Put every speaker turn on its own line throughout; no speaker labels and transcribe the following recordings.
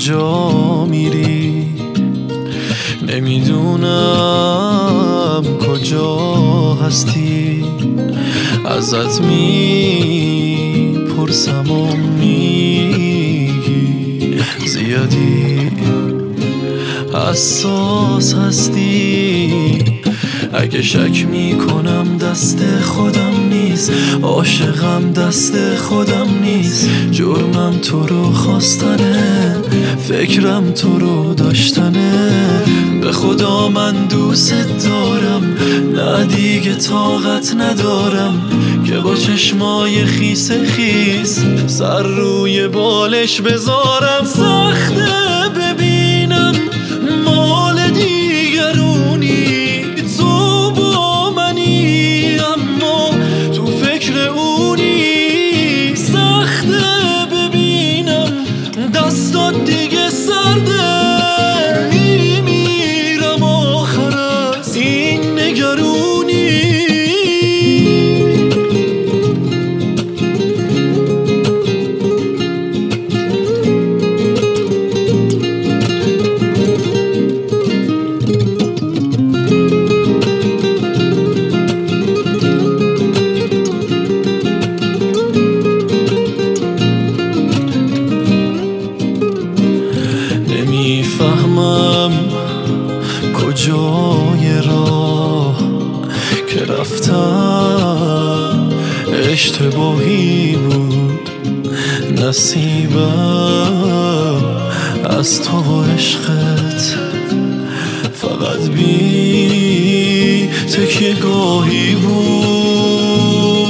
کجا میری؟ نمیدونم کجا هستی. ازت میپرسم و میگی زیادی حساس هستی. اگه شک میکنم دست خودم نیست، عاشقم دست خودم نیست. جرمم تو رو خواستنه، فکرم تو رو داشتنه. به خدا من دوست دارم، نه دیگه طاقت ندارم که با چشمای خیس خیس سر روی بالش بذارم. سخته ببینم مال دیگرونی، تو با منی اما تو فکر اونی. سخته ببینم دستات دیگه سرده، میمیرم آخر از این نگرونی. نمیفهمم کجای راه که رفتم اشتباهی بود. نصیبم از تو و عشقت فقط بی تکیه گاهی بود.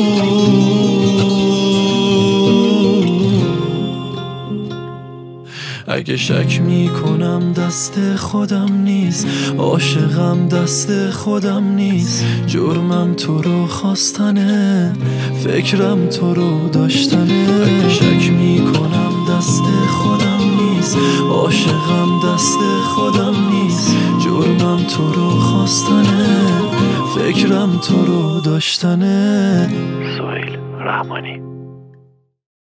اگه شک میکنم دست خودم نیست، عاشقم دست خودم نیست. جرمم تو رو خواستنه، فکرم تو رو داشتنه. اگه شک میکنم دست خودم نیست، عاشقم دست خودم نیست. جرمم تو رو خواستنه، فکرم تو رو داشتنه.
سهیل رحمانی.